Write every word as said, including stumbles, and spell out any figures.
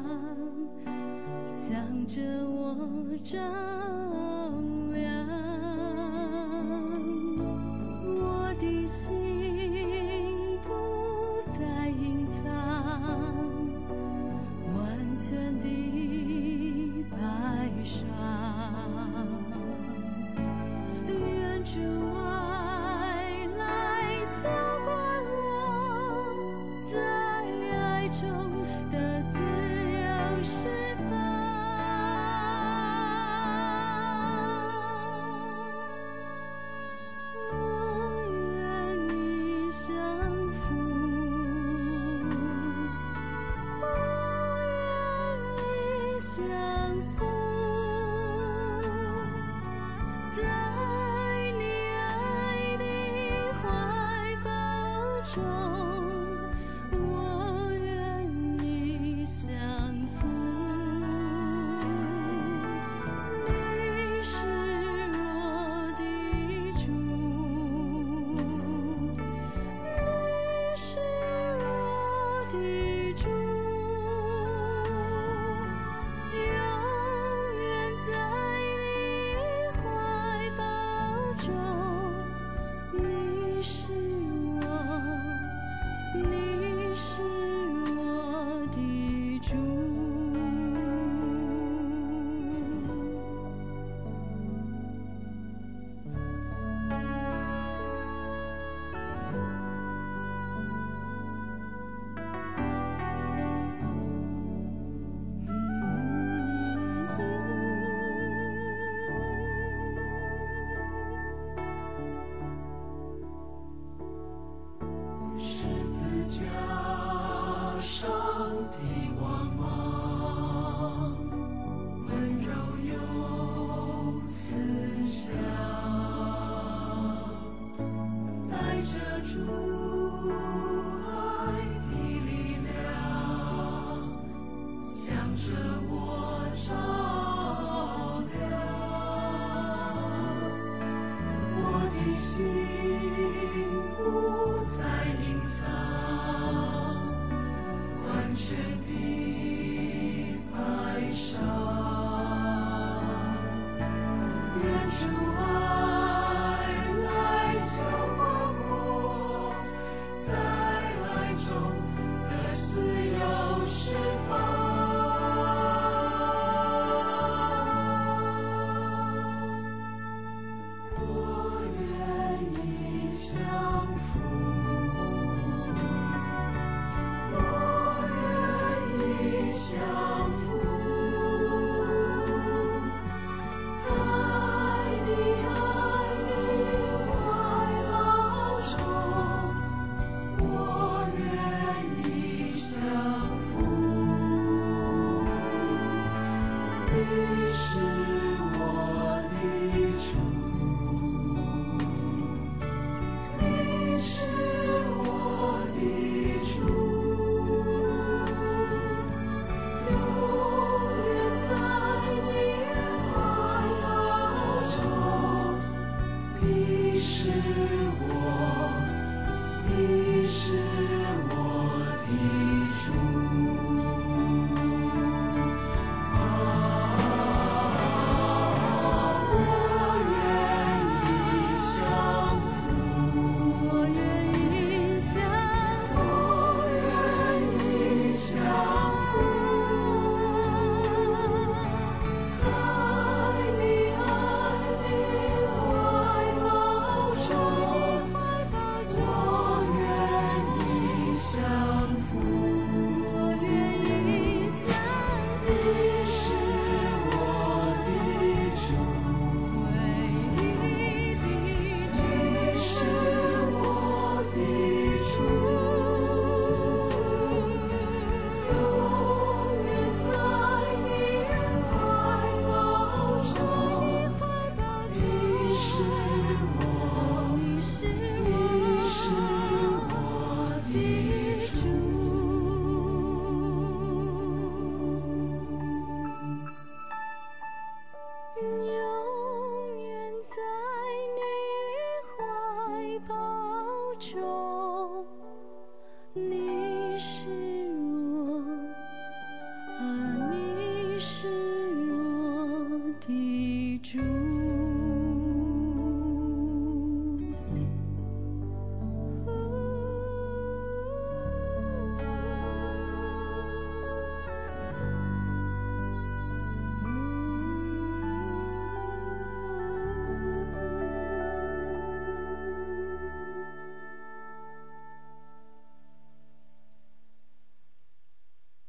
向着我照亮，我的心不再隐藏，完全的白上，愿主爱来浇灌我，在爱中的自由释放。我愿意降服，我愿意降服，在你爱的怀抱中，我愿意降服。你是我的主，你是我的主，永远在你怀抱中。你是我，你是我的主。 十字架上的光芒，温柔又慈祥，带着主爱的力量，向着我照亮，我的心不再隐藏，完全的白上，愿主爱来浇灌我，在爱中的自由释放。我愿意降服，我愿意降服，在你爱的怀抱中，我愿意降服。你是我的主，你是我的主，永远在你怀抱中。你是我，你是我的主。啊，我愿是